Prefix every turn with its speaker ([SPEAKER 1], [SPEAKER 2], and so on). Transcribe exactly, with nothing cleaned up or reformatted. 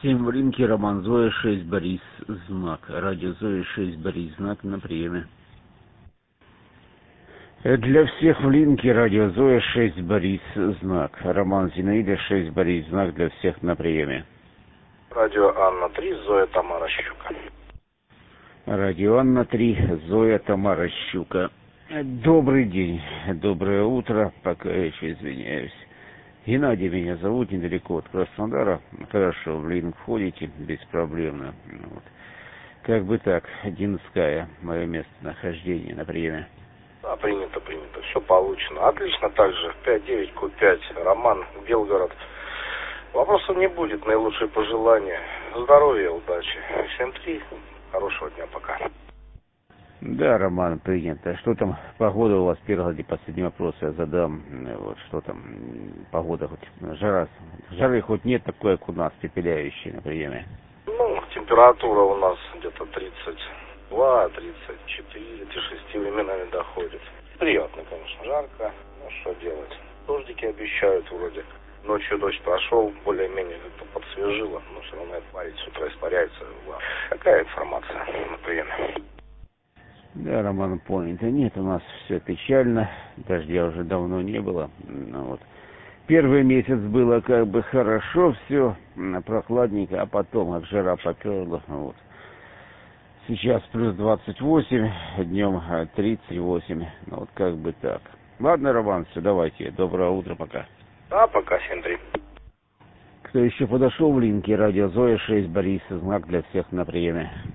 [SPEAKER 1] семь в рынке, Роман, Зоя шесть, Борис, знак. Радио Зоя шесть, Борис, знак на приеме. Для всех в линке, радио Зоя шесть, Борис, знак. Роман, Зинаида шесть, Борис, знак, для всех на приеме.
[SPEAKER 2] Радио Анна три, Зоя, Тамара, Щука.
[SPEAKER 1] Радио Анна три, Зоя, Тамара, Щука. Добрый день, доброе утро, пока я еще извиняюсь. Геннадий меня зовут, недалеко от Краснодара. Хорошо, в линк входите, беспроблемно. Вот. Как бы так, Динская, мое местонахождение на приеме.
[SPEAKER 2] Да, принято, принято, все получено. Отлично также, пять девять ку пять, Роман, Белгород. Вопросов не будет, наилучшие пожелания. Здоровья, удачи. семь три, хорошего дня, пока.
[SPEAKER 1] Да, Роман, принято. Что там, погода у вас, первый последний вопрос я задам. Вот, что там, погода хоть, жара, жары хоть нет такой, как у нас, пепеляющей на приеме?
[SPEAKER 2] Ну, температура у нас где-то тридцать два тридцать четыре, до шести временами доходит. Приятно, конечно, жарко, ну что делать. Дождики обещают вроде. Ночью дождь прошел, более-менее это подсвежило, но все равно парить с утра испаряется. Какая информация на приеме?
[SPEAKER 1] Да, Роман, понято. Нет, у нас все печально, дождя уже давно не было. Ну, вот. Первый месяц было как бы хорошо все, прохладненько, а потом как жара поперла. Вот. Сейчас плюс двадцать восемь, днем тридцать восемь, ну вот как бы так. Ладно, Роман, все, давайте, доброе утро, пока.
[SPEAKER 2] Да, пока, семь три.
[SPEAKER 1] Кто еще подошел в линке, радио Зоя шесть, Борис, знак для всех на приеме.